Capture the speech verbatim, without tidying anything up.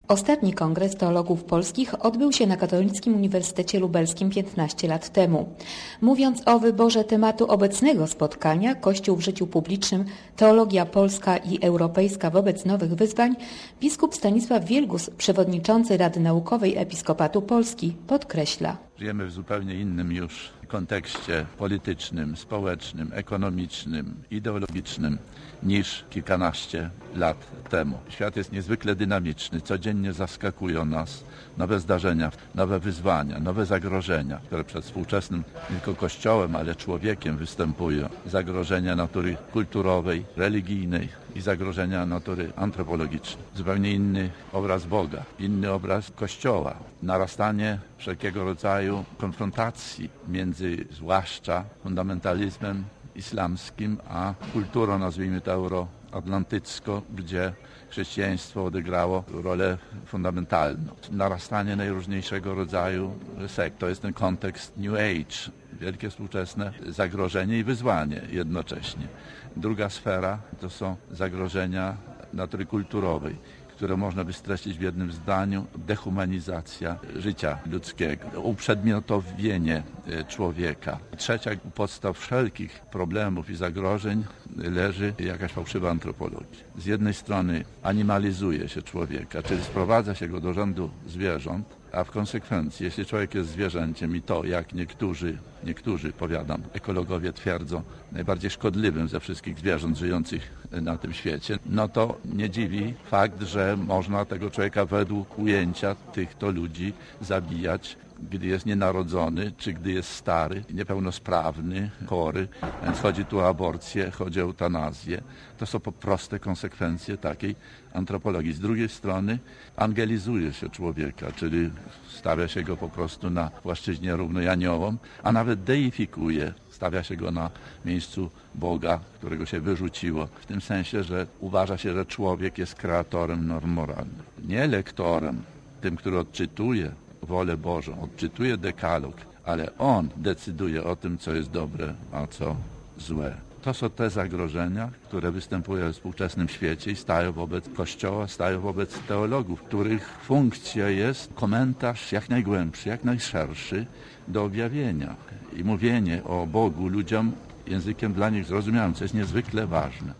Ostatni kongres teologów polskich odbył się na Katolickim Uniwersytecie Lubelskim piętnaście lat temu. Mówiąc o wyborze tematu obecnego spotkania Kościół w życiu publicznym, teologia polska i europejska wobec nowych wyzwań, biskup Stanisław Wielgus, przewodniczący Rady Naukowej Episkopatu Polski, podkreśla. Żyjemy w zupełnie innym już kontekście politycznym, społecznym, ekonomicznym, ideologicznym niż kilkanaście lat temu. Świat jest niezwykle dynamiczny, codziennie zaskakują nas nowe zdarzenia, nowe wyzwania, nowe zagrożenia, które przed współczesnym nie tylko Kościołem, ale człowiekiem występują. Zagrożenia natury kulturowej, religijnej i zagrożenia natury antropologicznej. Zupełnie inny obraz Boga, inny obraz Kościoła. Narastanie wszelkiego rodzaju konfrontacji między zwłaszcza fundamentalizmem islamskim, a kulturą, nazwijmy to euroatlantycką, gdzie chrześcijaństwo odegrało rolę fundamentalną. Narastanie najróżniejszego rodzaju sekt. To jest ten kontekst New Age, wielkie współczesne zagrożenie i wyzwanie jednocześnie. Druga sfera to są zagrożenia natury kulturowej, które można by streścić w jednym zdaniu: dehumanizacja życia ludzkiego, uprzedmiotowienie człowieka. Trzecia u podstaw wszelkich problemów i zagrożeń leży jakaś fałszywa antropologia. Z jednej strony animalizuje się człowieka, czyli sprowadza się go do rzędu zwierząt, a w konsekwencji, jeśli człowiek jest zwierzęciem i to, jak niektórzy, niektórzy, powiadam, ekologowie twierdzą, najbardziej szkodliwym ze wszystkich zwierząt żyjących na tym świecie, no to nie dziwi fakt, że można tego człowieka według ujęcia tych to ludzi zabijać, gdy jest nienarodzony, czy gdy jest stary, niepełnosprawny, chory. Więc chodzi tu o aborcję, chodzi o eutanazję. To są po proste konsekwencje takiej antropologii. Z drugiej strony angelizuje się człowieka, czyli stawia się go po prostu na płaszczyźnie równej aniołom, a nawet deifikuje. Stawia się go na miejscu Boga, którego się wyrzuciło. W tym sensie, że uważa się, że człowiek jest kreatorem norm moralnych. Nie lektorem, tym, który odczytuje wolę Bożą, odczytuje dekalog, ale on decyduje o tym, co jest dobre, a co złe. To są te zagrożenia, które występują w współczesnym świecie i stają wobec Kościoła, stają wobec teologów, których funkcja jest komentarz jak najgłębszy, jak najszerszy do objawienia i mówienie o Bogu ludziom językiem dla nich zrozumiałym, co jest niezwykle ważne.